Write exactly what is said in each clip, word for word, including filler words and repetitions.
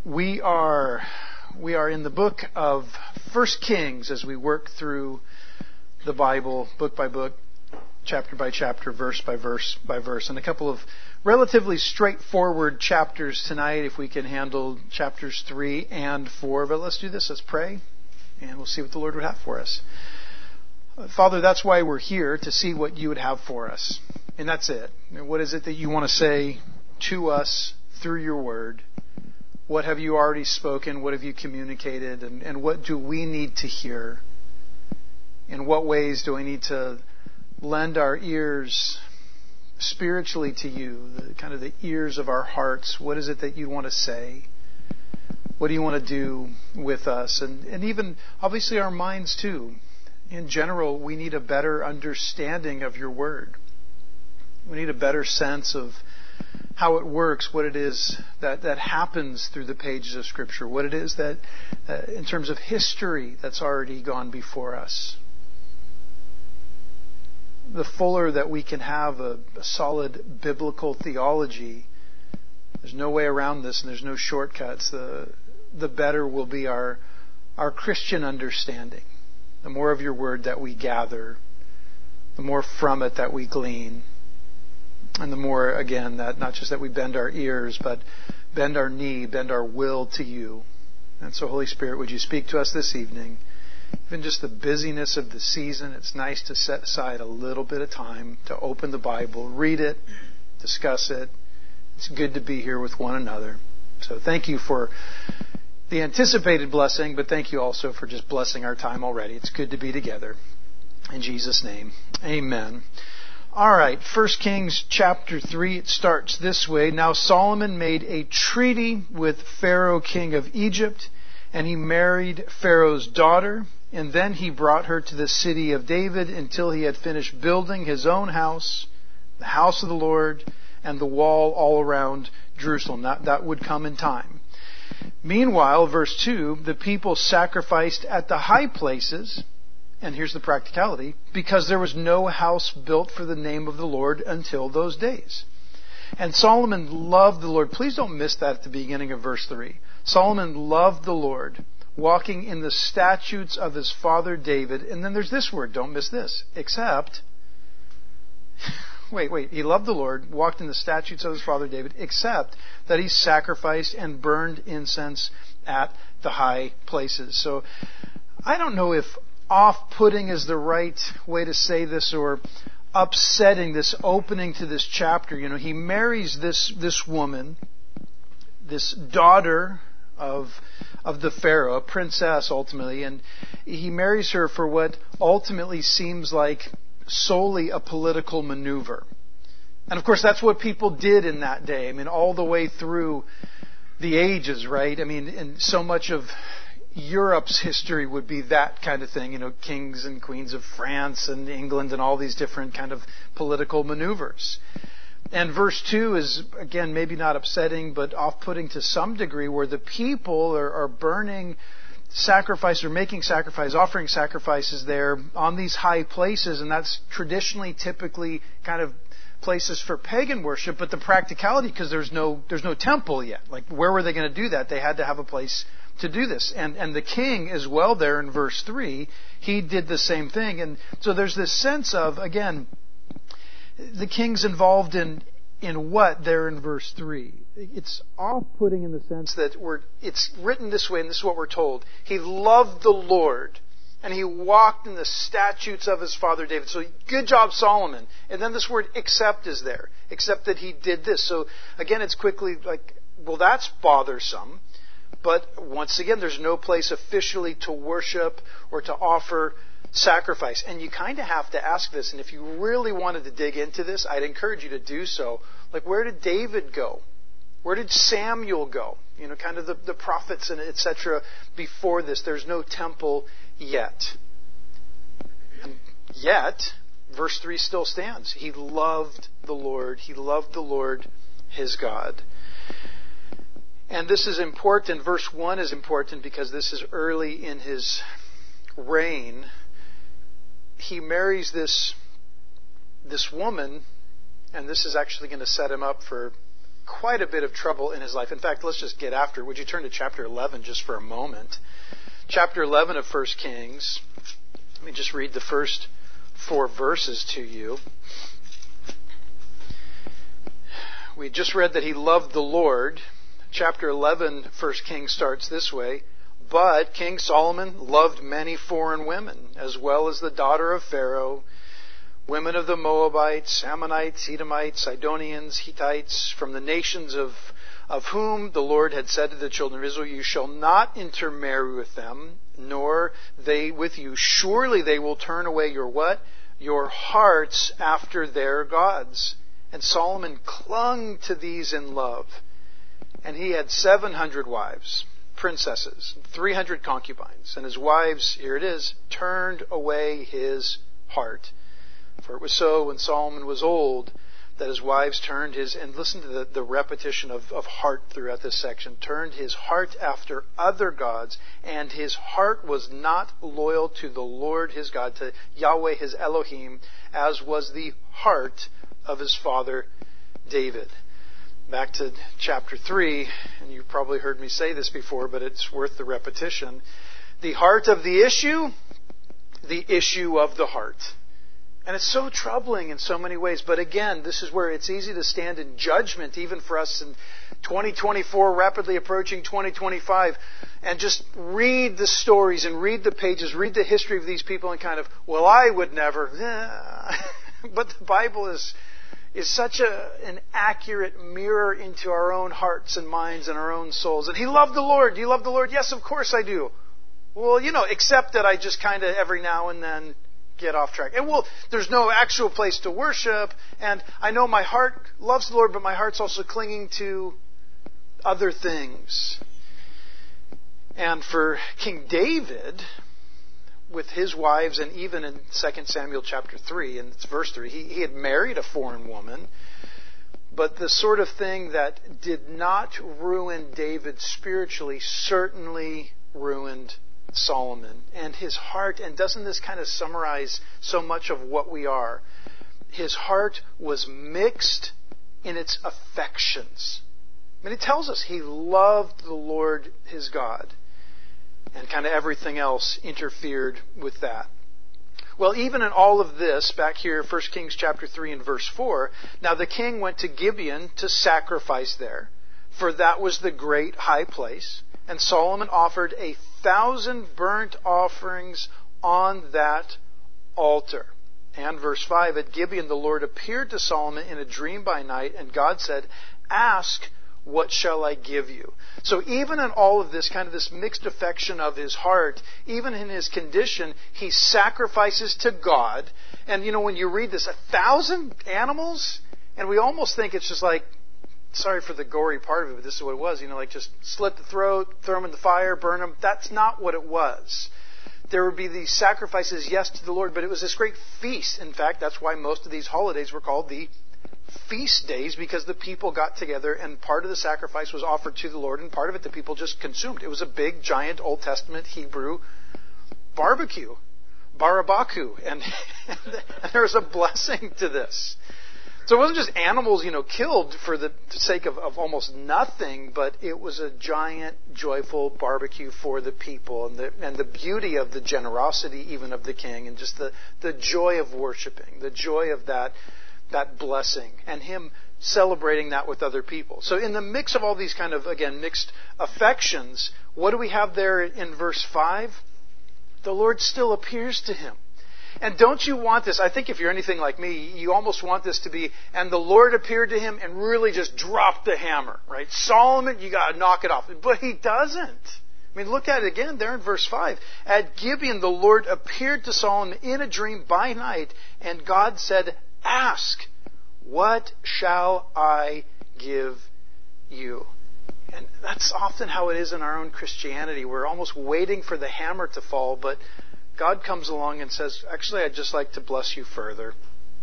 We are we are in the book of First Kings as we work through the Bible, book by book, chapter by chapter, verse by verse by verse, and a couple of relatively straightforward chapters tonight, if we can handle chapters three and four. But let's do this. Let's pray, and we'll see what the Lord would have for us. Father, that's why we're here, to see what you would have for us. And that's it. What is it that you want to say to us through your word? What have you already spoken? What have you communicated? And, and what do we need to hear? In what ways do we need to lend our ears spiritually to you, the kind of the ears of our hearts? What is it that you want to say? What do you want to do with us? And, and even, obviously, our minds too. In general, we need a better understanding of your word. We need a better sense of how it works, what it is that, that happens through the pages of Scripture, what it is that, uh, in terms of history, that's already gone before us. The fuller that we can have a, a solid biblical theology, there's no way around this and there's no shortcuts, the, the better will be our, our Christian understanding. The more of your word that we gather, the more from it that we glean. And the more, again, that not just that we bend our ears, but bend our knee, bend our will to you. And so, Holy Spirit, would you speak to us this evening? Even just the busyness of the season, it's nice to set aside a little bit of time to open the Bible, read it, discuss it. It's good to be here with one another. So thank you for the anticipated blessing, but thank you also for just blessing our time already. It's good to be together. In Jesus' name, amen. All right, First Kings chapter three, it starts this way. Now Solomon made a treaty with Pharaoh, king of Egypt, and he married Pharaoh's daughter, and then he brought her to the city of David until he had finished building his own house, the house of the Lord, and the wall all around Jerusalem. That, that would come in time. Meanwhile, verse two, the people sacrificed at the high places. And here's the practicality, because there was no house built for the name of the Lord until those days. And Solomon loved the Lord. Please don't miss that at the beginning of verse three. Solomon loved the Lord, walking in the statutes of his father David. And then there's this word, don't miss this, except, wait, wait, he loved the Lord, walked in the statutes of his father David, except that he sacrificed and burned incense at the high places. So I don't know if off-putting is the right way to say this, or upsetting, this opening to this chapter. You know, he marries this this woman, this daughter of of the Pharaoh, a princess ultimately, and he marries her for what ultimately seems like solely a political maneuver. And of course, that's what people did in that day. I mean, all the way through the ages, right? I mean, and so much of Europe's history would be that kind of thing, you know, kings and queens of France and England and all these different kind of political maneuvers. And verse two is, again, maybe not upsetting, but off-putting to some degree, where the people are, are burning sacrifice or making sacrifice, offering sacrifices there on these high places, and that's traditionally, typically kind of places for pagan worship, but the practicality, because there's no there's no temple yet. Like, where were they going to do that? They had to have a place to do this. And and the king as well there in verse three, he did the same thing. And so there's this sense of, again, the king's involved in in what there in verse three? It's off-putting in the sense that we're it's written this way, and this is what we're told. He loved the Lord, and he walked in the statutes of his father David. So good job, Solomon. And then this word except is there. Except that he did this. So again, it's quickly like, well, that's bothersome. But once again, there's no place officially to worship or to offer sacrifice. And you kind of have to ask this. And if you really wanted to dig into this, I'd encourage you to do so. Like, where did David go? Where did Samuel go? You know, kind of the, the prophets and et cetera before this. There's no temple yet. And yet, verse three still stands. He loved the Lord. He loved the Lord, his God. And this is important. Verse one is important because this is early in his reign. He marries this, this woman, and this is actually going to set him up for quite a bit of trouble in his life. In fact, let's just get after it. Would you turn to chapter eleven just for a moment? Chapter eleven of First Kings. Let me just read the first four verses to you. We just read that he loved the Lord. Chapter eleven, First Kings starts this way. But King Solomon loved many foreign women, as well as the daughter of Pharaoh, women of the Moabites, Ammonites, Edomites, Sidonians, Hittites, from the nations of, of whom the Lord had said to the children of Israel, you shall not intermarry with them, nor they with you. Surely they will turn away your what? Your hearts after their gods. And Solomon clung to these in love. And he had seven hundred wives, princesses, three hundred concubines. And his wives, here it is, turned away his heart. For it was so when Solomon was old that his wives turned his, and listen to the, the repetition of, of heart throughout this section, turned his heart after other gods, and his heart was not loyal to the Lord his God, to Yahweh his Elohim, as was the heart of his father David. Back to chapter three, and you've probably heard me say this before, but it's worth the repetition. The heart of the issue, the issue of the heart. And it's so troubling in so many ways. But again, this is where it's easy to stand in judgment, even for us in twenty twenty-four, rapidly approaching twenty twenty-five, and just read the stories and read the pages, read the history of these people and kind of, well, I would never. But the Bible is is such a, an accurate mirror into our own hearts and minds and our own souls. And he loved the Lord. Do you love the Lord? Yes, of course I do. Well, you know, except that I just kind of every now and then get off track. And well, there's no actual place to worship. And I know my heart loves the Lord, but my heart's also clinging to other things. And for King David, with his wives, and even in Second Samuel chapter three, and it's verse three, he, he had married a foreign woman. But the sort of thing that did not ruin David spiritually certainly ruined Solomon and his heart. And doesn't this kind of summarize so much of what we are? His heart was mixed in its affections. I mean, it tells us he loved the Lord his God. And kind of everything else interfered with that. Well, even in all of this, back here, First Kings chapter three and verse four, now the king went to Gibeon to sacrifice there, for that was the great high place. And Solomon offered a thousand burnt offerings on that altar. And verse five, at Gibeon the Lord appeared to Solomon in a dream by night, and God said, ask, what shall I give you? So even in all of this, kind of this mixed affection of his heart, even in his condition, he sacrifices to God. And you know, when you read this, a thousand animals, and we almost think it's just like, sorry for the gory part of it, but this is what it was. You know, like just slit the throat, throw them in the fire, burn them. That's not what it was. There would be these sacrifices, yes, to the Lord, but it was this great feast. In fact, that's why most of these holidays were called the feast days, because the people got together and part of the sacrifice was offered to the Lord and part of it the people just consumed. It was a big, giant Old Testament Hebrew barbecue, barabaku, and, and there was a blessing to this. So it wasn't just animals, you know, killed for the sake of, of almost nothing, but it was a giant, joyful barbecue for the people, and the, and the beauty of the generosity even of the king, and just the, the joy of worshiping, the joy of that that blessing, and him celebrating that with other people. So in the mix of all these kind of, again, mixed affections, what do we have there in verse five? The Lord still appears to him. And don't you want this? I think if you're anything like me, you almost want this to be, and the Lord appeared to him and really just dropped the hammer, right? Solomon, you got to knock it off. But he doesn't. I mean, look at it again there in verse five. At Gibeon, the Lord appeared to Solomon in a dream by night, and God said, ask, what shall I give you? And that's often how it is in our own Christianity. We're almost waiting for the hammer to fall, but God comes along and says, actually, I'd just like to bless you further.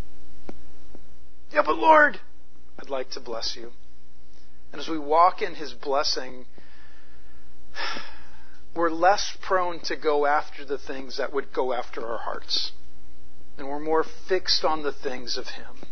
Yeah, but Lord, I'd like to bless you. And as we walk in his blessing, we're less prone to go after the things that would go after our hearts. And we're more fixed on the things of him.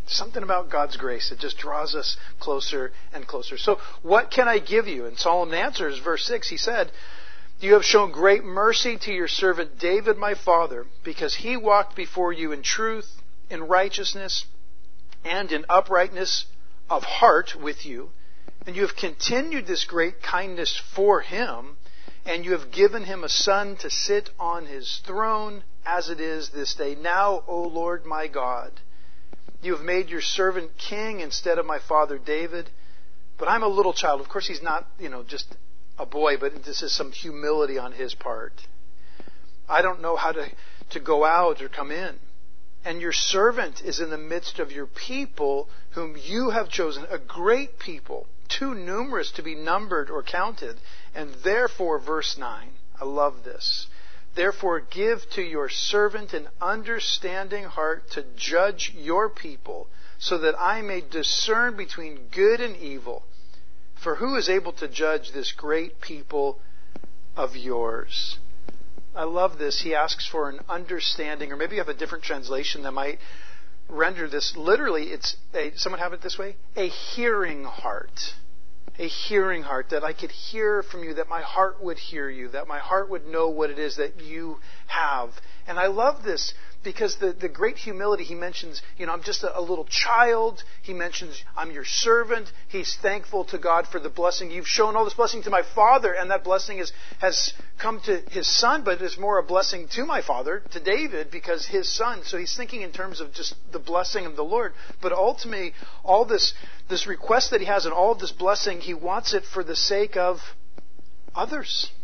Something about God's grace. It just draws us closer and closer. So what can I give you? And Solomon answers, verse six, he said, you have shown great mercy to your servant David my father, because he walked before you in truth, in righteousness, and in uprightness of heart with you. And you have continued this great kindness for him, and you have given him a son to sit on his throne as it is this day. Now, O Lord my God, you have made your servant king instead of my father David. But I'm a little child. Of course, he's not, you know, just a boy, but this is some humility on his part. I don't know how to, to go out or come in. And your servant is in the midst of your people whom you have chosen, a great people, too numerous to be numbered or counted. And therefore, verse nine, I love this. Therefore, give to your servant an understanding heart to judge your people, so that I may discern between good and evil. For who is able to judge this great people of yours? I love this. He asks for an understanding, or maybe you have a different translation that might render this literally. It's a, someone have it this way: a hearing heart. A hearing heart, that I could hear from you, that my heart would hear you, that my heart would know what it is that you have. And I love this because the, the great humility, he mentions, you know, I'm just a, a little child. He mentions, I'm your servant. He's thankful to God for the blessing. You've shown all this blessing to my father, and that blessing is, has come to his son, but it's more a blessing to my father, to David, because his son. So he's thinking in terms of just the blessing of the Lord. But ultimately, all this, this request that he has and all of this blessing, he wants it for the sake of others.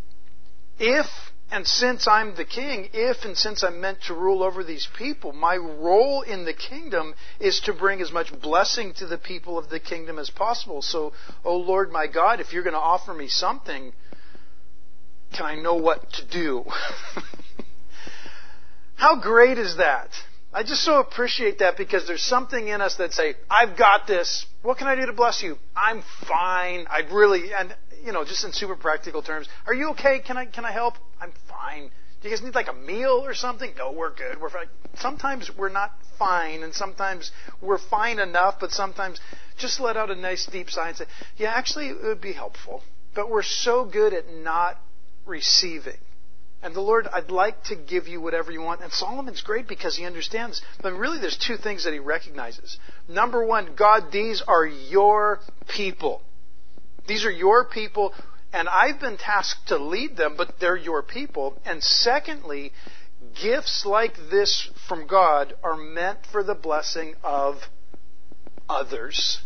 If and since I'm the king, if and since I'm meant to rule over these people, my role in the kingdom is to bring as much blessing to the people of the kingdom as possible. So, oh Lord my God, if you're going to offer me something, can I know what to do? How great is that? I just so appreciate that, because there's something in us that say, I've got this. What can I do to bless you? I'm fine. I'd really, and you know, just in super practical terms, are you okay? Can I can I help? I'm fine. Do you guys need like a meal or something? No, we're good. We're fine. Sometimes we're not fine, and sometimes we're fine enough, but sometimes just let out a nice deep sigh and say, yeah, actually it would be helpful. But we're so good at not receiving. And the Lord, I'd like to give you whatever you want. And Solomon's great because he understands. But really there's two things that he recognizes. Number one, God, these are your people. These are your people, and I've been tasked to lead them, but they're your people. And secondly, gifts like this from God are meant for the blessing of others.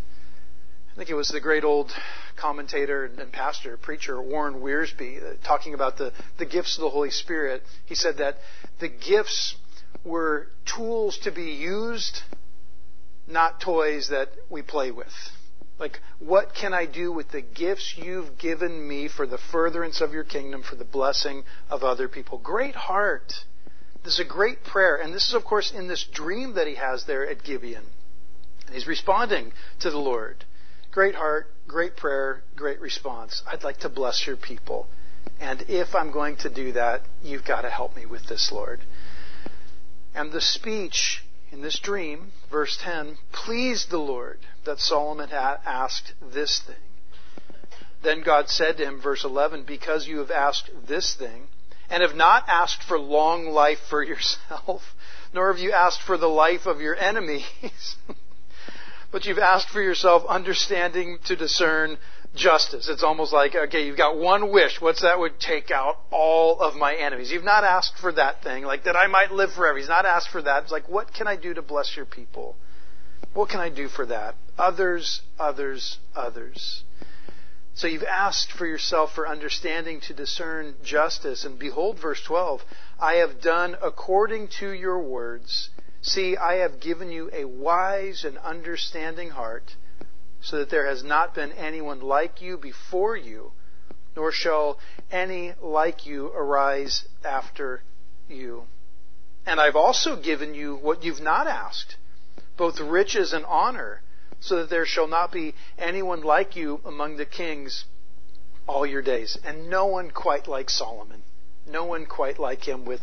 I think it was the great old commentator and pastor, preacher, Warren Wiersbe, uh, talking about the, the gifts of the Holy Spirit. He said that the gifts were tools to be used, not toys that we play with. Like, what can I do with the gifts you've given me for the furtherance of your kingdom, for the blessing of other people? Great heart. This is a great prayer. And this is, of course, in this dream that he has there at Gibeon. And he's responding to the Lord. Great heart, great prayer, great response. I'd like to bless your people. And if I'm going to do that, you've got to help me with this, Lord. And the speech in this dream, verse ten, pleased the Lord that Solomon had asked this thing. Then God said to him, verse eleven, because you have asked this thing, and have not asked for long life for yourself, nor have you asked for the life of your enemies, but you've asked for yourself understanding to discern justice. It's almost like, okay, you've got one wish. What's that? Would take out all of my enemies. You've not asked for that thing, like that I might live forever. He's not asked for that. It's like, what can I do to bless your people? What can I do for that? Others, others, others. So you've asked for yourself for understanding to discern justice. And behold, verse twelve, I have done according to your words. See, I have given you a wise and understanding heart, so that there has not been anyone like you before you, nor shall any like you arise after you. And I've also given you what you've not asked, both riches and honor, so that there shall not be anyone like you among the kings all your days. And no one quite like Solomon. No one quite like him with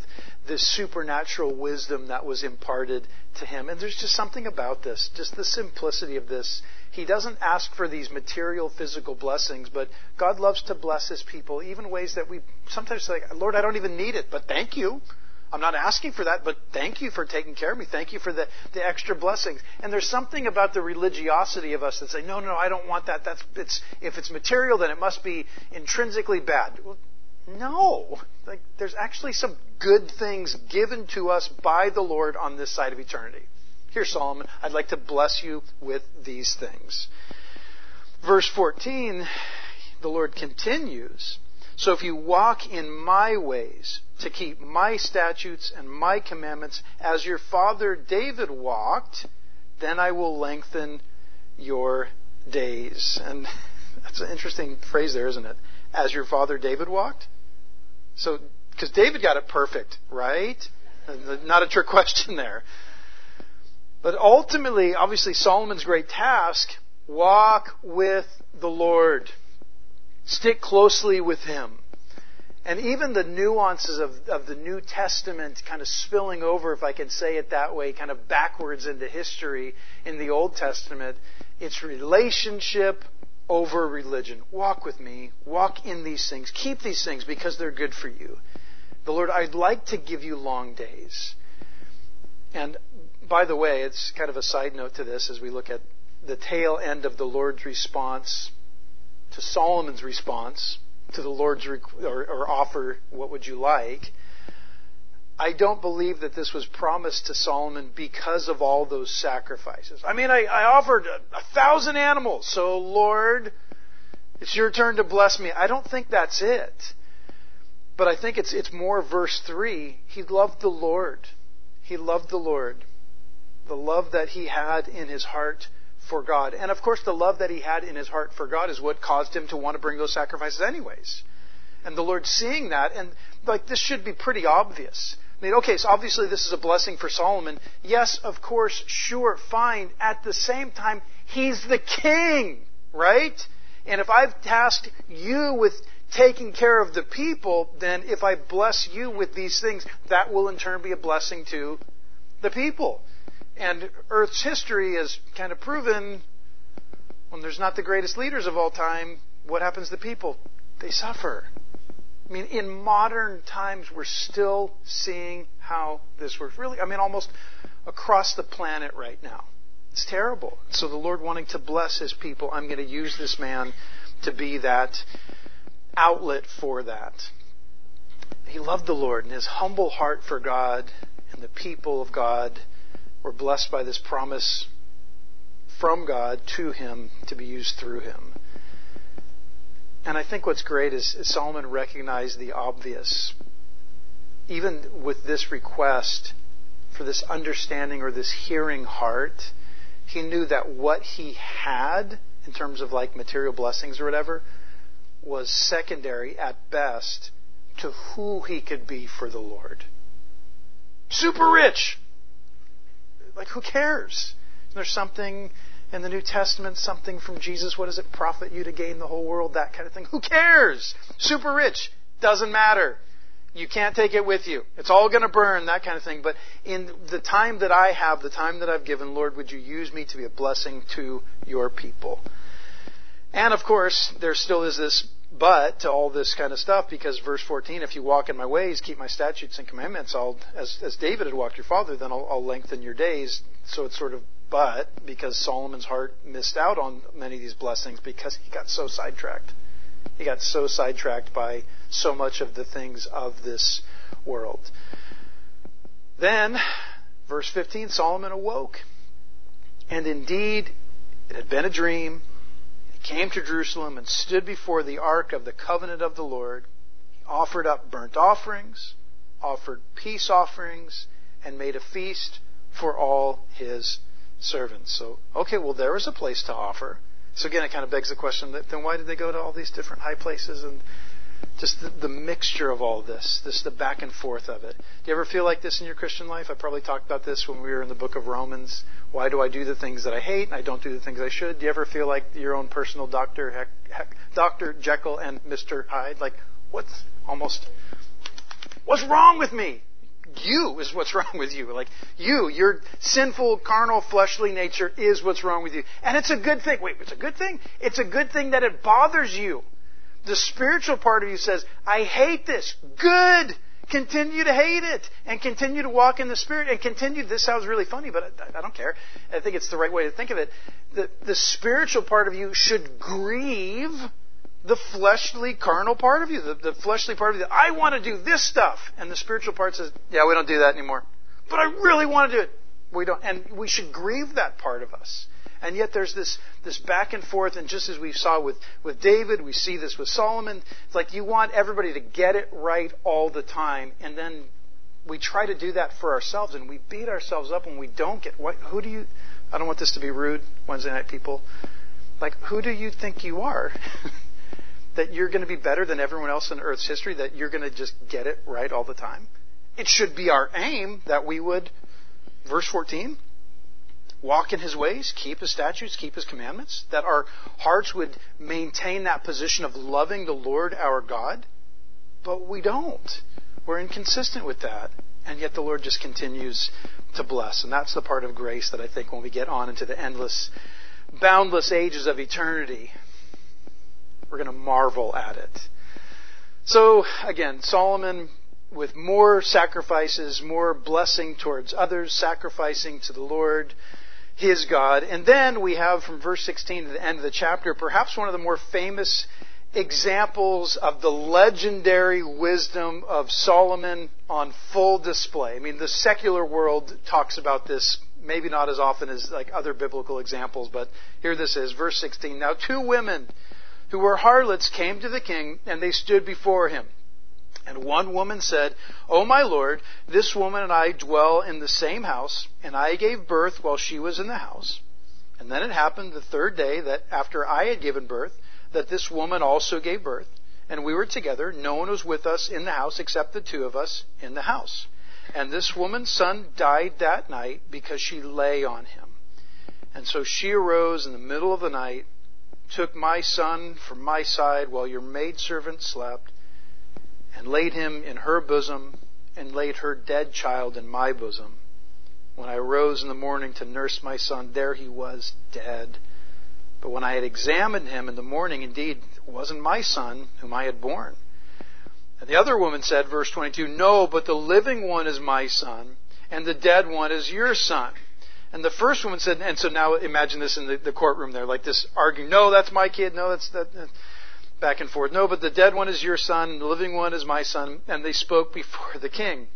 this supernatural wisdom that was imparted to him. And there's just something about this, just the simplicity of this. He doesn't ask for these material, physical blessings, but God loves to bless His people, even ways that we sometimes say, Lord, I don't even need it, but thank you. I'm not asking for that, but thank you for taking care of me. Thank you for the, the extra blessings. And there's something about the religiosity of us that say, no, no, no, I don't want that. That's it's if it's material, then it must be intrinsically bad. Well, no. Like, there's actually some good things given to us by the Lord on this side of eternity. Here, Solomon, I'd like to bless you with these things. Verse fourteen, the Lord continues, so if you walk in my ways to keep my statutes and my commandments as your father David walked, then I will lengthen your days. And that's an interesting phrase there, isn't it? As your father David walked? So, because David got it perfect, right? Not a trick question there. But ultimately, obviously, Solomon's great task, walk with the Lord. Stick closely with Him. And even the nuances of, of the New Testament kind of spilling over, if I can say it that way, kind of backwards into history in the Old Testament, it's relationship over religion. Walk with me. Walk in these things. Keep these things because they're good for you. The Lord, I'd like to give you long days. And by the way, it's kind of a side note to this as we look at the tail end of the Lord's response to Solomon's response to the Lord's requ- or, or offer, what would you like? I don't believe that this was promised to Solomon because of all those sacrifices. I mean, I, I offered a, a thousand animals, so Lord, it's your turn to bless me. I don't think that's it. But I think it's it's more verse three. He loved the Lord. He loved the Lord. The love that he had in his heart for God. And of course, the love that he had in his heart for God is what caused him to want to bring those sacrifices anyways. And the Lord seeing that, and like this should be pretty obvious. I mean, okay, so obviously this is a blessing for Solomon. Yes, of course, sure, fine. At the same time, he's the king, right? And if I've tasked you with taking care of the people, then if I bless you with these things, that will in turn be a blessing to the people. And Earth's history has kind of proven when there's not the greatest leaders of all time, what happens to people? They suffer. I mean, in modern times, we're still seeing how this works. Really, I mean, almost across the planet right now. It's terrible. So the Lord wanting to bless His people, I'm going to use this man to be that outlet for that. He loved the Lord, and his humble heart for God and the people of God were blessed by this promise from God to him to be used through him. And I think what's great is, is Solomon recognized the obvious. Even with this request for this understanding or this hearing heart, he knew that what he had in terms of like material blessings or whatever was secondary at best to who he could be for the Lord. Super rich! Like, who cares? There's something in the New Testament, something from Jesus. What does it profit you to gain the whole world? That kind of thing. Who cares? Super rich. Doesn't matter. You can't take it with you. It's all going to burn, that kind of thing. But in the time that I have, the time that I've given, Lord, would you use me to be a blessing to your people? And of course, there still is this but to all this kind of stuff, because verse fourteen, if you walk in my ways, keep my statutes and commandments, I'll, as, as David had walked your father, then I'll, I'll lengthen your days. So it's sort of but, because Solomon's heart missed out on many of these blessings because he got so sidetracked. He got so sidetracked by so much of the things of this world. Then, verse fifteen, Solomon awoke. And indeed, it had been a dream. He came to Jerusalem and stood before the ark of the covenant of the Lord. He offered up burnt offerings, offered peace offerings, and made a feast for all his servants. So, okay, well, there was a place to offer. So again, it kind of begs the question, that then why did they go to all these different high places? And just the, the mixture of all this, this the back and forth of it. Do you ever feel like this in your Christian life? I probably talked about this when we were in the book of Romans. Why do I do the things that I hate and I don't do the things I should? Do you ever feel like your own personal Doctor Heck, Heck, Doctor Jekyll and Mister Hyde? Like, what's almost, what's wrong with me? you is what's wrong with you. Like, you, your sinful, carnal, fleshly nature is what's wrong with you. And it's a good thing. Wait, it's a good thing? It's a good thing that it bothers you. The spiritual part of you says, I hate this. Good. Continue to hate it. And continue to walk in the Spirit. And continue, this sounds really funny, but I, I don't care. I think it's the right way to think of it. The, the spiritual part of you should grieve the fleshly, carnal part of you. The, the fleshly part of you. I want to do this stuff. And the spiritual part says, yeah, we don't do that anymore. But I really want to do it. We don't. And we should grieve that part of us. And yet there's this, this back and forth. And just as we saw with, with David, we see this with Solomon. It's like you want everybody to get it right all the time. And then we try to do that for ourselves. And we beat ourselves up when we don't get... What, who do you... I don't want this to be rude, Wednesday night people. Like, who do you think you are? That you're going to be better than everyone else in Earth's history, that you're going to just get it right all the time? It should be our aim that we would, verse fourteen, walk in His ways, keep His statutes, keep His commandments, that our hearts would maintain that position of loving the Lord our God. But we don't. We're inconsistent with that. And yet the Lord just continues to bless. And that's the part of grace that I think when we get on into the endless, boundless ages of eternity, we're going to marvel at it. So, again, Solomon, with more sacrifices, more blessing towards others, sacrificing to the Lord, his God. And then we have, from verse sixteen to the end of the chapter, perhaps one of the more famous examples of the legendary wisdom of Solomon on full display. I mean, the secular world talks about this, maybe not as often as like other biblical examples, but here this is, verse sixteen. Now two women who were harlots came to the king, and they stood before him. And one woman said, O my lord, this woman and I dwell in the same house, and I gave birth while she was in the house. And then it happened the third day that after I had given birth, that this woman also gave birth, and we were together. No one was with us in the house except the two of us in the house. And this woman's son died that night because she lay on him. And so she arose in the middle of the night, took my son from my side while your maidservant slept, and laid him in her bosom, and laid her dead child in my bosom. When I rose in the morning to nurse my son, there he was dead. But when I had examined him in the morning, indeed, it wasn't my son whom I had born. And the other woman said, verse twenty-two, No, but the living one is my son, and the dead one is your son. And the first woman said, and so now imagine this in the, the courtroom there, like this arguing, no, that's my kid, no, that's that, back and forth. No, but the dead one is your son, and the living one is my son. And they spoke before the king.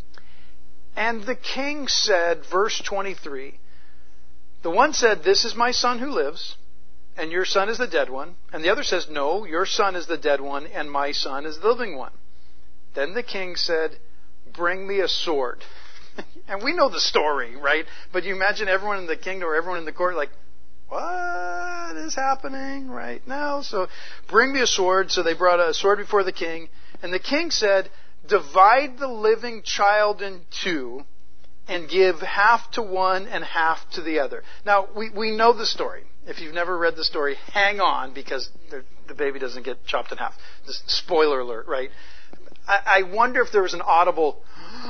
And the king said, verse twenty-three, the one said, this is my son who lives, and your son is the dead one. And the other says, no, your son is the dead one, and my son is the living one. Then the king said, bring me a sword. And we know the story, right? But you imagine everyone in the kingdom or everyone in the court like, what is happening right now? So bring me a sword. So they brought a sword before the king. And the king said, divide the living child in two and give half to one and half to the other. Now, we, we know the story. If you've never read the story, hang on because the baby doesn't get chopped in half. Just spoiler alert, right? I, I wonder if there was an audible...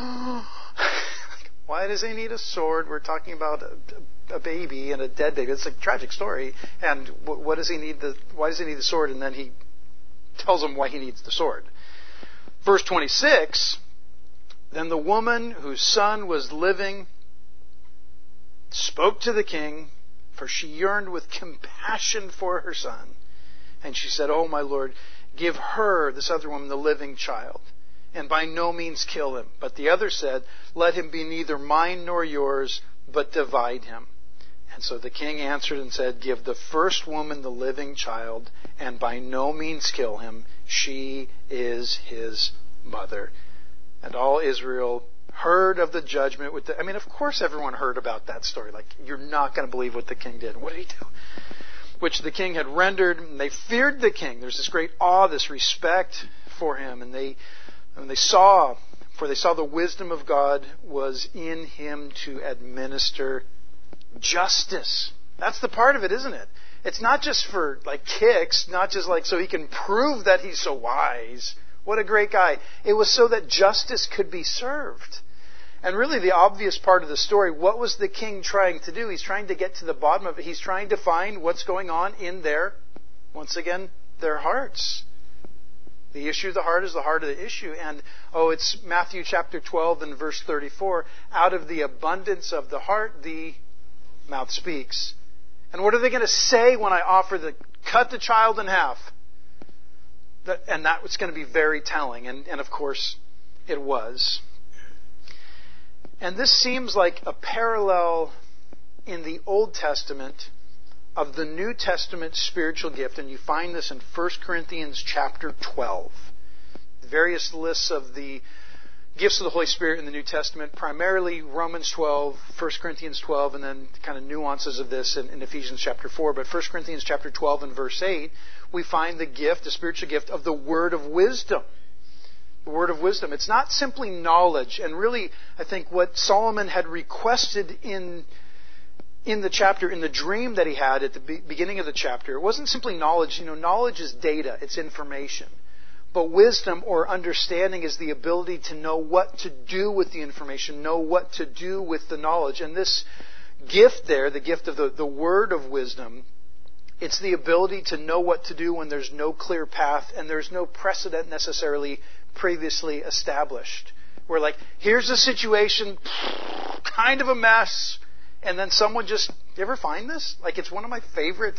Why does he need a sword? We're talking about a, a baby and a dead baby. It's a tragic story. And what, what does he need? The why does he need the sword? And then he tells him why he needs the sword. Verse twenty-six. Then the woman whose son was living spoke to the king, for she yearned with compassion for her son. And she said, "Oh my lord, give her, this other woman, the living child, and by no means kill him." But the other said, "Let him be neither mine nor yours, but divide him." And so the king answered and said, "Give the first woman the living child, and by no means kill him. She is his mother." And all Israel heard of the judgment with the... I mean, of course everyone heard about that story. Like, you're not going to believe what the king did. What did he do? Which the king had rendered, and they feared the king. There's this great awe, this respect for him, and they... And they saw, for they saw the wisdom of God was in him to administer justice. That's the part of it, isn't it? It's not just for like kicks, not just like so he can prove that he's so wise. What a great guy. It was so that justice could be served. And really the obvious part of the story, what was the king trying to do? He's trying to get to the bottom of it. He's trying to find what's going on in their, once again, their hearts. The issue of the heart is the heart of the issue. And, oh, it's Matthew chapter twelve and verse thirty-four. Out of the abundance of the heart, the mouth speaks. And what are they going to say when I offer to cut the child in half? That, and that was going to be very telling. And, and of course, it was. And this seems like a parallel in the Old Testament of the New Testament spiritual gift, and you find this in First Corinthians chapter twelve. Various lists of the gifts of the Holy Spirit in the New Testament, primarily Romans twelve, First Corinthians twelve, and then kind of nuances of this in, in Ephesians chapter four. But First Corinthians chapter twelve and verse eight, we find the gift, the spiritual gift of the word of wisdom. The word of wisdom. It's not simply knowledge, and really, I think what Solomon had requested in in the chapter, in the dream that he had at the be- beginning of the chapter, it wasn't simply knowledge. You know, knowledge is data, it's information. But wisdom or understanding is the ability to know what to do with the information, know what to do with the knowledge. And this gift there, the gift of the, the word of wisdom, it's the ability to know what to do when there's no clear path and there's no precedent necessarily previously established. We're like, here's a situation, kind of a mess, and then someone just, you ever find this? Like, it's one of my favorite,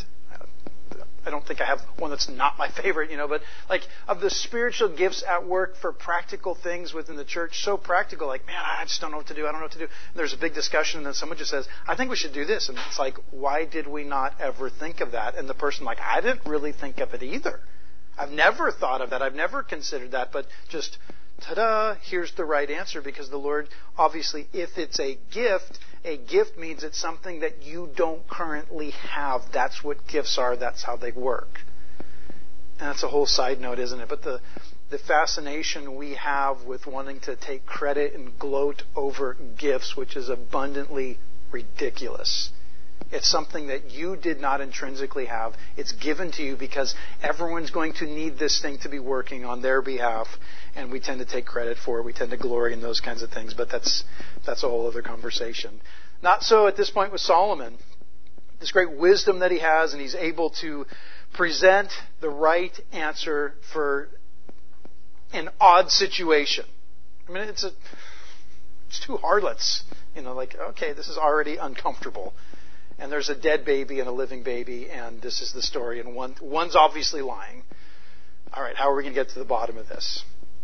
I don't think I have one that's not my favorite, you know, but like of the spiritual gifts at work for practical things within the church, so practical, like, man, I just don't know what to do, I don't know what to do. And there's a big discussion, and then someone just says, I think we should do this. And it's like, why did we not ever think of that? And the person like, I didn't really think of it either. I've never thought of that. I've never considered that, but just, ta-da, here's the right answer, because the Lord, obviously, if it's a gift, a gift means it's something that you don't currently have. That's what gifts are. That's how they work. And that's a whole side note, isn't it? But the, the fascination we have with wanting to take credit and gloat over gifts, which is abundantly ridiculous. It's something that you did not intrinsically have. It's given to you because everyone's going to need this thing to be working on their behalf, and we tend to take credit for it. We tend to glory in those kinds of things, but that's that's a whole other conversation. Not so at this point with Solomon. This great wisdom that he has, and he's able to present the right answer for an odd situation. I mean, it's a it's two harlots. You know, like, okay, this is already uncomfortable. And there's a dead baby and a living baby, and this is the story, and one one's obviously lying. All right, how are we going to get to the bottom of this?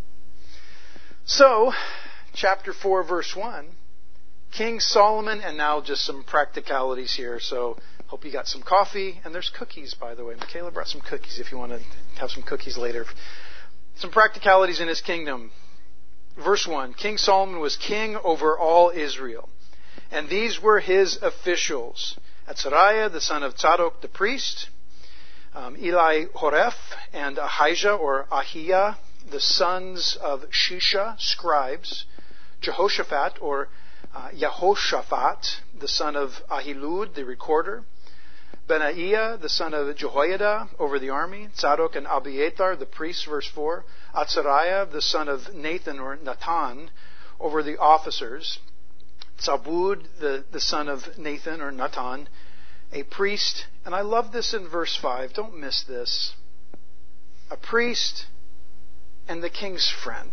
So, chapter four, verse one, King Solomon, and now just some practicalities here. So, hope you got some coffee, and there's cookies, by the way. Michaela brought some cookies if you want to have some cookies later. Some practicalities in his kingdom. Verse one, King Solomon was king over all Israel. And these were his officials: Azariah, the son of Zadok the priest, um, Eli Horeph, and Ahijah or Ahijah, the sons of Shisha, scribes, Jehoshaphat or uh, Yehoshaphat, the son of Ahilud, the recorder, Benaiah, the son of Jehoiada, over the army, Zadok and Abiathar, the priests, verse four, Azariah, the son of Nathan or Natan, over the officers, Zabud, the, the son of Nathan or Natan, a priest. And I love this in verse five. Don't miss this. A priest and the king's friend.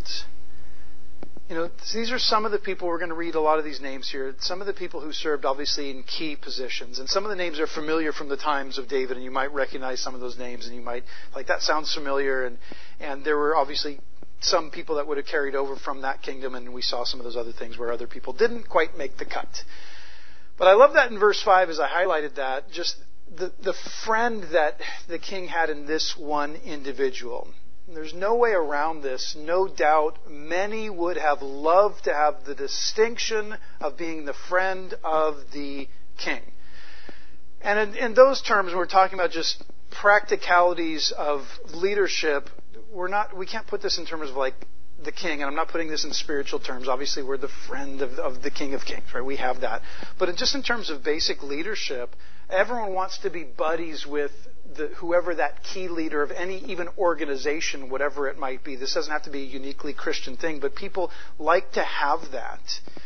You know, these are some of the people, we're going to read a lot of these names here, some of the people who served obviously in key positions. And some of the names are familiar from the times of David, and you might recognize some of those names, and you might, like, that sounds familiar. And, and there were obviously some people that would have carried over from that kingdom, and we saw some of those other things where other people didn't quite make the cut. But I love that in verse five, as I highlighted that, just the, the friend that the king had in this one individual. There's no way around this. No doubt many would have loved to have the distinction of being the friend of the king. And in, in those terms, we're talking about just practicalities of leadership. We're not, we can't put this in terms of like the king, and I'm not putting this in spiritual terms. Obviously, we're the friend of, of the King of Kings, right? We have that. But in, just in terms of basic leadership, everyone wants to be buddies with the, whoever that key leader of any even organization, whatever it might be. This doesn't have to be a uniquely Christian thing, but people like to have that.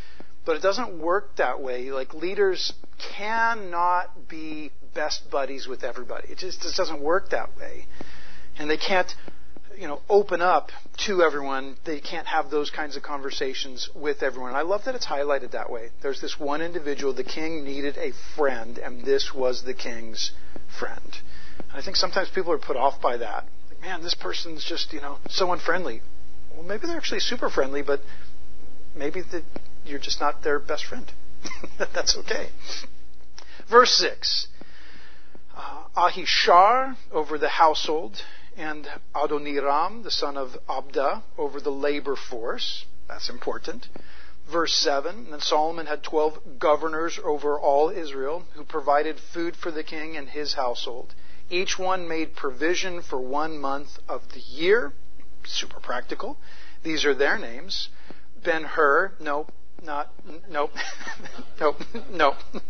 But it doesn't work that way. Like, leaders cannot be best buddies with everybody. It just, just doesn't work that way. And they can't, you know, open up to everyone. They can't have those kinds of conversations with everyone. And I love that it's highlighted that way. There's this one individual, the king needed a friend, and this was the king's friend. And I think sometimes people are put off by that. Like, man, this person's just, you know, so unfriendly. Well, maybe they're actually super friendly, but maybe the, you're just not their best friend. That's okay. Verse six. Uh, Ahishar over the household, and Adoniram, the son of Abda, over the labor force. That's important. Verse seven, and Solomon had twelve governors over all Israel, who provided food for the king and his household. Each one made provision for one month of the year. Super practical. These are their names. Ben-Hur, nope, not, nope, nope, nope.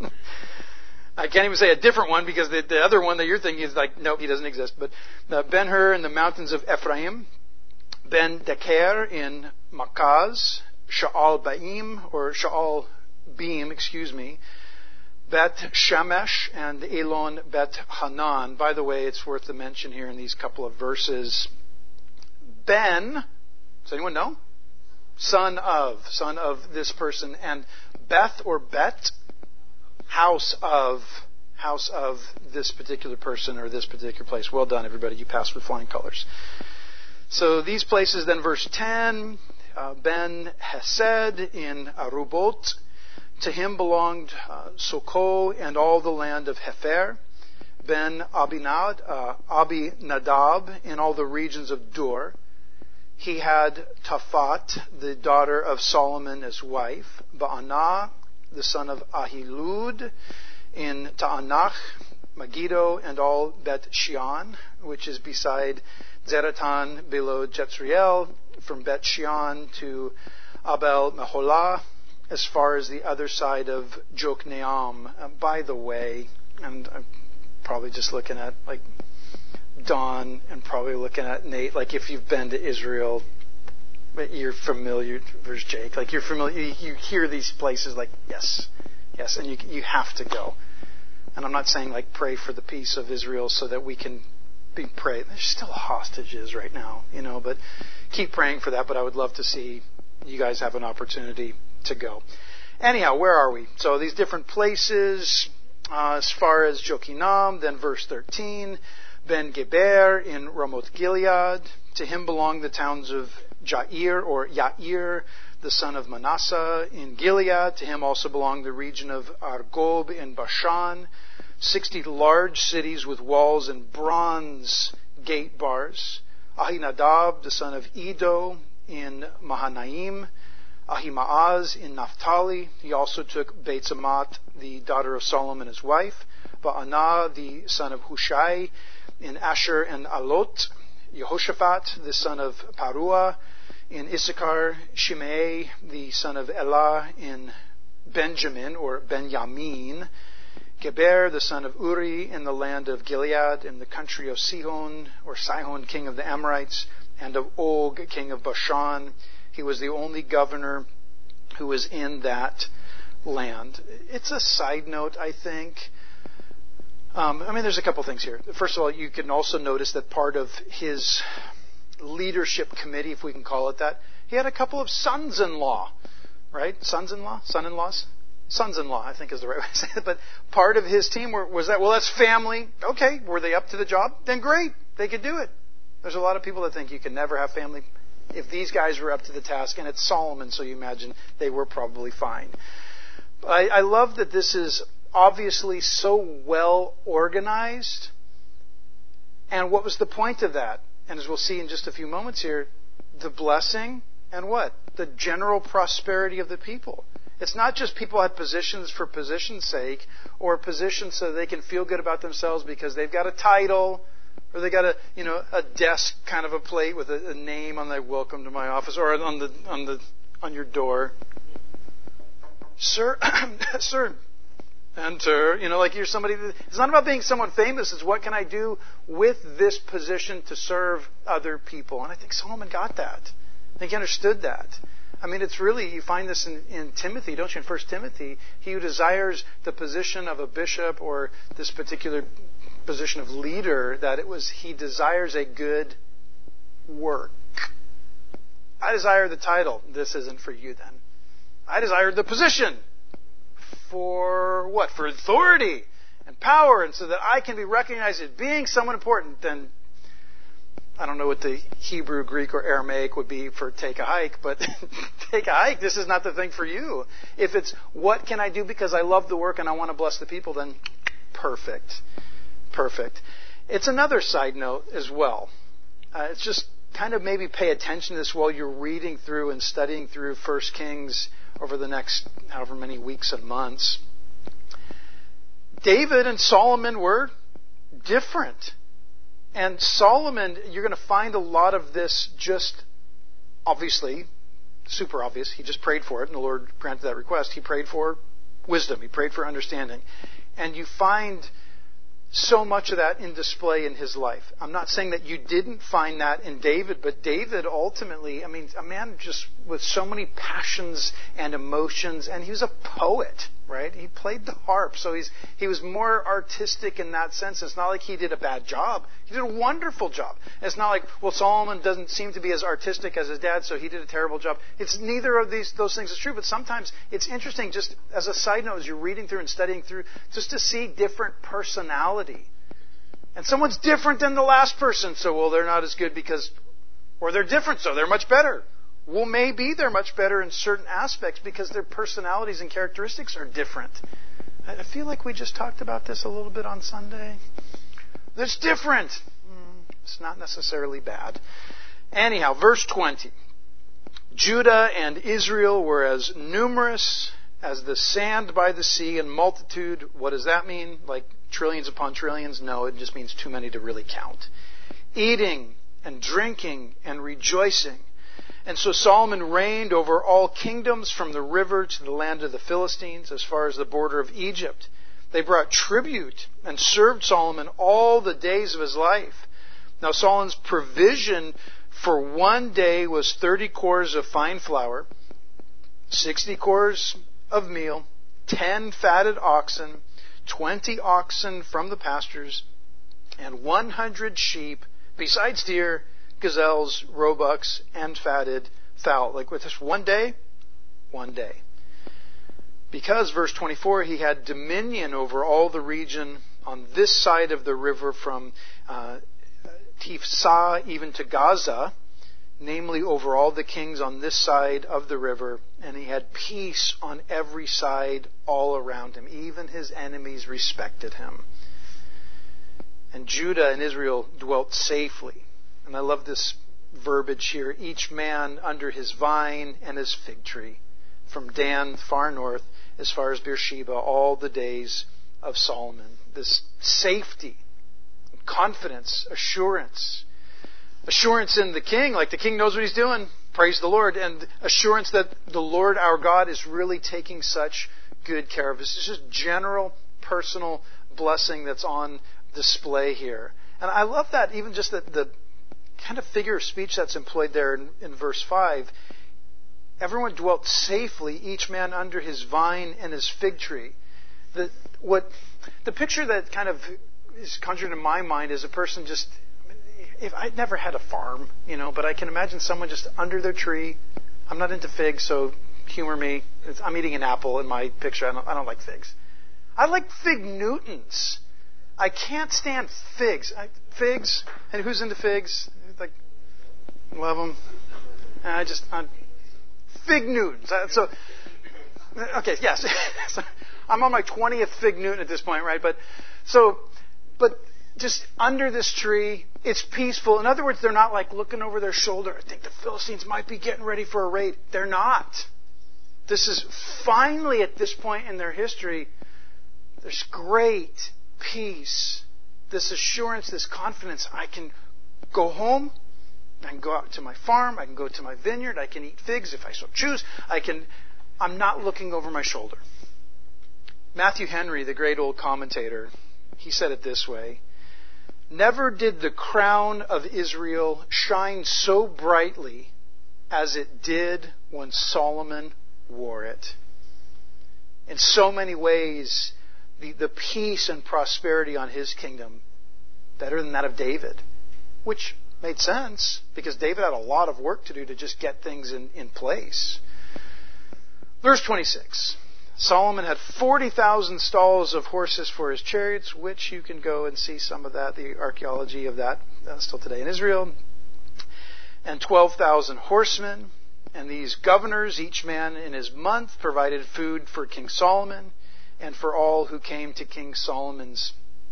I can't even say a different one because the, the other one that you're thinking is like, nope, he doesn't exist. But uh, Ben-Hur in the mountains of Ephraim, Ben-Deker in Makaz, Sha'al-Baim, or Sha'al-Beam, excuse me, Bet-Shemesh, and Elon Bet-Hanan. By the way, it's worth the mention here in these couple of verses. Ben, does anyone know? Son of, son of this person. And Beth or Bet, house of, house of this particular person or this particular place. Well done, everybody. You passed with flying colors. So these places, then verse ten, uh, Ben Hesed in Arubot. To him belonged uh, Sokol and all the land of Hefer. Ben Abinad, uh, Abinadab in all the regions of Dur. He had Tafat, the daughter of Solomon, as wife. Ba'anah, the son of Ahilud, in Ta'anach, Megiddo, and all Bet Shean, which is beside Zeratan below Jezreel, from Bet Shean to Abel Meholah, as far as the other side of Jokneam. Uh, by the way, and I'm probably just looking at like Don and probably looking at Nate, like if you've been to Israel, but you're familiar, there's Jake, like you're familiar, you, you hear these places like, yes, yes, and you you have to go. And I'm not saying like pray for the peace of Israel so that we can be prayed. There's still hostages right now, you know, but keep praying for that. But I would love to see you guys have an opportunity to go. Anyhow, where are we? So these different places, uh, as far as Jokinam, then verse thirteen, Ben Geber in Ramoth Gilead. To him belong the towns of Jair or Yair, the son of Manasseh in Gilead. To him also belonged the region of Argob in Bashan. Sixty large cities with walls and bronze gate bars. Ahinadab, the son of Edo in Mahanaim. Ahimaaz in Naphtali. He also took Beit Zamat, the daughter of Solomon, his wife. Ba'anah, the son of Hushai in Asher and Alot. Yehoshaphat, the son of Parua in Issachar. Shimei, the son of Elah in Benjamin or Benjamin. Geber, the son of Uri in the land of Gilead, in the country of Sihon or Sihon, king of the Amorites, and of Og, king of Bashan. He was the only governor who was in that land. It's a side note, I think. Um, I mean, there's a couple things here. First of all, you can also notice that part of his leadership committee, if we can call it that, he had a couple of sons-in-law, right? Sons-in-law? Son-in-laws? Sons-in-law, I think is the right way to say it. But part of his team were, was that, well, that's family. Okay, were they up to the job? Then great, they could do it. There's a lot of people that think you can never have family. If these guys were up to the task, and it's Solomon, so you imagine they were probably fine. But I, I love that this is obviously so well organized. And what was the point of that? And as we'll see in just a few moments here, the blessing and what? The general prosperity of the people. It's not just people had positions for position's sake or positions so they can feel good about themselves because they've got a title or they got a, you know, a desk kind of a plate with a, a name on the welcome to my office or on the on the on your door. Sir, sir, enter. You know, like you're somebody. That, it's not about being someone famous. It's what can I do with this position to serve other people. And I think Solomon got that. I think he understood that. I mean, it's really, you find this in, in Timothy, don't you, in First Timothy? He who desires the position of a bishop or this particular position of leader, that it was, he desires a good work. I desire the title. This isn't for you then. I desire the position. For what? For authority and power, and so that I can be recognized as being someone important. Then I don't know what the Hebrew, Greek, or Aramaic would be for take a hike, but take a hike, this is not the thing for you. If it's what can I do because I love the work and I want to bless the people, then perfect. Perfect. It's another side note as well. Uh, it's just kind of maybe pay attention to this while you're reading through and studying through First Kings over the next however many weeks and months. David and Solomon were different. And Solomon, you're going to find a lot of this just obviously, super obvious. He just prayed for it, and the Lord granted that request. He prayed for wisdom. He prayed for understanding. And you find so much of that in display in his life. I'm not saying that you didn't find that in David, but David ultimately, I mean, a man just with so many passions and emotions, and he was a poet, right? He played the harp, so he's he was more artistic in that sense. It's not like he did a bad job. He did a wonderful job. It's not like, well, Solomon doesn't seem to be as artistic as his dad, so he did a terrible job. It's neither of these those things is true, but sometimes it's interesting, just as a side note, as you're reading through and studying through, just to see different personality. And someone's different than the last person, so, well, they're not as good because, or they're different, so they're much better. Well, maybe they're much better in certain aspects because their personalities and characteristics are different. I feel like we just talked about this a little bit on Sunday. It's different. It's not necessarily bad. Anyhow, verse twenty. Judah and Israel were as numerous as the sand by the sea in multitude. What does that mean? Like trillions upon trillions? No, it just means too many to really count. Eating and drinking and rejoicing. And so Solomon reigned over all kingdoms from the river to the land of the Philistines as far as the border of Egypt. They brought tribute and served Solomon all the days of his life. Now Solomon's provision for one day was thirty cores of fine flour, sixty cores of meal, ten fatted oxen, twenty oxen from the pastures, and one hundred sheep, besides deer, gazelles, roebucks, and fatted fowl. Like with this one day, one day. Because, verse twenty-four, he had dominion over all the region on this side of the river from uh, Tifsah even to Gaza, namely over all the kings on this side of the river, and he had peace on every side all around him. Even his enemies respected him. And Judah and Israel dwelt safely. And I love this verbiage here. Each man under his vine and his fig tree, from Dan far north as far as Beersheba, all the days of Solomon. This safety, confidence, assurance. Assurance in the king, like the king knows what he's doing. Praise the Lord. And assurance that the Lord our God is really taking such good care of us. It's just general, personal blessing that's on display here. And I love that, even just the, the kind of figure of speech that's employed there in, in verse five. Everyone dwelt safely, each man under his vine and his fig tree. The, what, the picture that kind of is conjured in my mind is a person just, I mean, if I'd never had a farm, you know, but I can imagine someone just under their tree. I'm not into figs, so humor me. It's, I'm eating an apple in my picture. I don't, I don't like figs. I like fig Newtons. I can't stand figs. I, figs, and who's into figs? Like, love them. And I just, I'm, Fig Newtons. So, okay, yes. So I'm on my twentieth Fig Newton at this point, right? But, so, but just under this tree, it's peaceful. In other words, they're not like looking over their shoulder. I think the Philistines might be getting ready for a raid. They're not. This is finally at this point in their history, there's great peace, this assurance, this confidence. I can go home. I can go out to my farm. I can go to my vineyard. I can eat figs if I so choose. I can. I'm not looking over my shoulder. Matthew Henry, the great old commentator, he said it this way: "Never did the crown of Israel shine so brightly as it did when Solomon wore it. In so many ways, the, the peace and prosperity on his kingdom, better than that of David, which made sense because David had a lot of work to do to just get things in, in place. Verse twenty-six. Solomon had forty thousand stalls of horses for his chariots, which you can go and see some of that, the archaeology of that, uh, still today in Israel. And twelve thousand horsemen. And these governors, each man in his month, provided food for King Solomon and for all who came to King Solomon's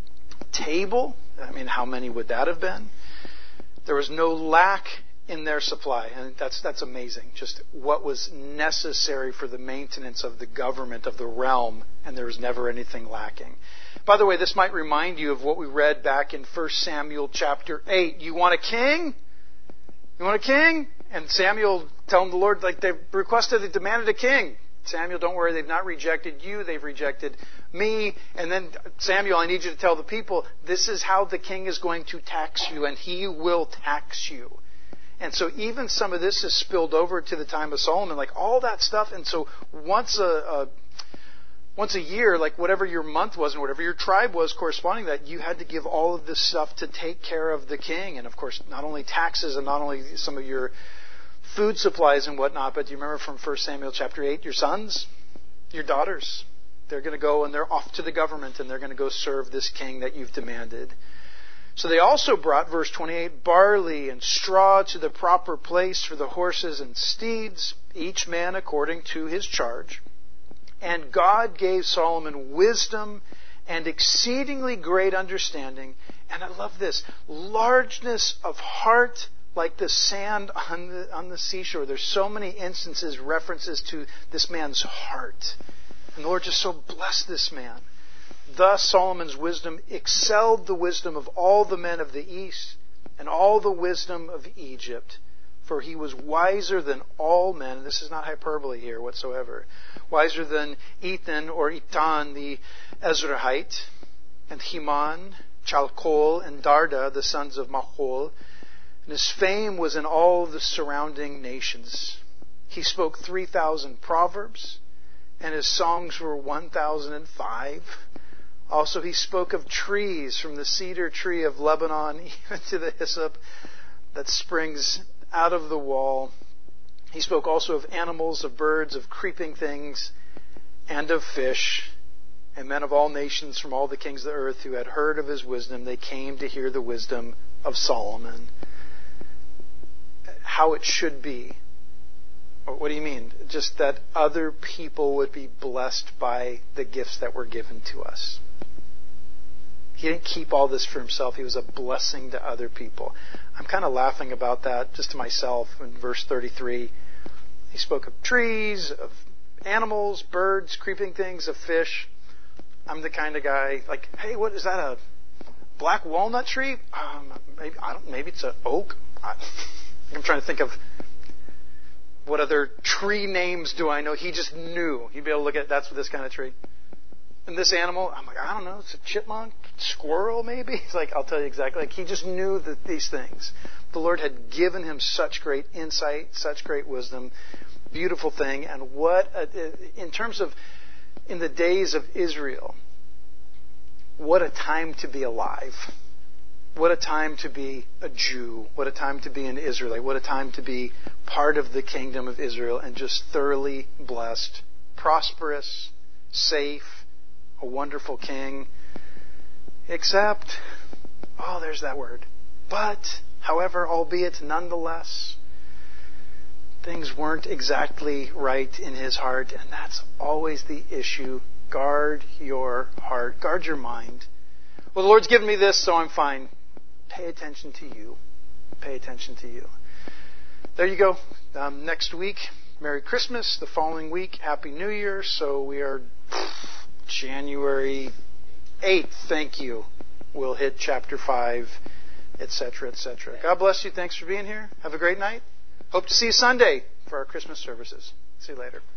table. I mean, how many would that have been? There was no lack in their supply. And that's that's amazing. Just what was necessary for the maintenance of the government of the realm, and there was never anything lacking. By the way, this might remind you of what we read back in First Samuel chapter eight. You want a king? You want a king? And Samuel telling the Lord, like they requested, they demanded a king. Samuel, don't worry, they've not rejected you, they've rejected me. And then, Samuel, I need you to tell the people, this is how the king is going to tax you, and he will tax you. And so even some of this is spilled over to the time of Solomon, like all that stuff. And so once a, a once a year, like whatever your month was and whatever your tribe was corresponding to that, you had to give all of this stuff to take care of the king. And of course, not only taxes and not only some of your food supplies and whatnot, but do you remember from First Samuel chapter eight, your sons, your daughters, they're going to go and they're off to the government and they're going to go serve this king that you've demanded. So they also brought, verse twenty-eight, barley and straw to the proper place for the horses and steeds, each man according to his charge. And God gave Solomon wisdom and exceedingly great understanding. And I love this, largeness of heart like the sand on the, on the seashore. There's so many instances, references to this man's heart. And the Lord just so blessed this man. Thus Solomon's wisdom excelled the wisdom of all the men of the east and all the wisdom of Egypt. For he was wiser than all men, and this is not hyperbole here whatsoever, wiser than Ethan or Etan the Ezrahite, and Heman, Chalcol, and Darda, the sons of Mahol. And his fame was in all the surrounding nations. He spoke three thousand proverbs, and his songs were one thousand five. Also he spoke of trees, from the cedar tree of Lebanon even to the hyssop that springs out of the wall. He spoke also of animals, of birds, of creeping things, and of fish. And men of all nations from all the kings of the earth who had heard of his wisdom, they came to hear the wisdom of Solomon. How it should be. What do you mean? Just that other people would be blessed by the gifts that were given to us. He didn't keep all this for himself. He was a blessing to other people. I'm kind of laughing about that just to myself in verse thirty-three. He spoke of trees, of animals, birds, creeping things, of fish. I'm the kind of guy like, hey, what is that, a black walnut tree? Um, maybe I don't. Maybe it's an oak. I, I'm trying to think of what other tree names do I know. He just knew. He'd be able to look at, that's this kind of tree. And this animal, I'm like, I don't know, it's a chipmunk, squirrel maybe? It's like, I'll tell you exactly. Like, he just knew that these things. The Lord had given him such great insight, such great wisdom, beautiful thing. And what, a, in terms of, in the days of Israel, what a time to be alive. What a time to be a Jew. What a time to be an Israelite. What a time to be part of the kingdom of Israel and just thoroughly blessed, prosperous, safe, a wonderful king. Except, oh, there's that word. But, however, albeit nonetheless, things weren't exactly right in his heart, and that's always the issue. Guard your heart. Guard your mind. Well, the Lord's given me this, so I'm fine. Pay attention to you. Pay attention to you. There you go. Um, next week, Merry Christmas. The following week, Happy New Year. So we are January eighth. Thank you. We'll hit chapter five, et cetera, et cetera. God bless you. Thanks for being here. Have a great night. Hope to see you Sunday for our Christmas services. See you later.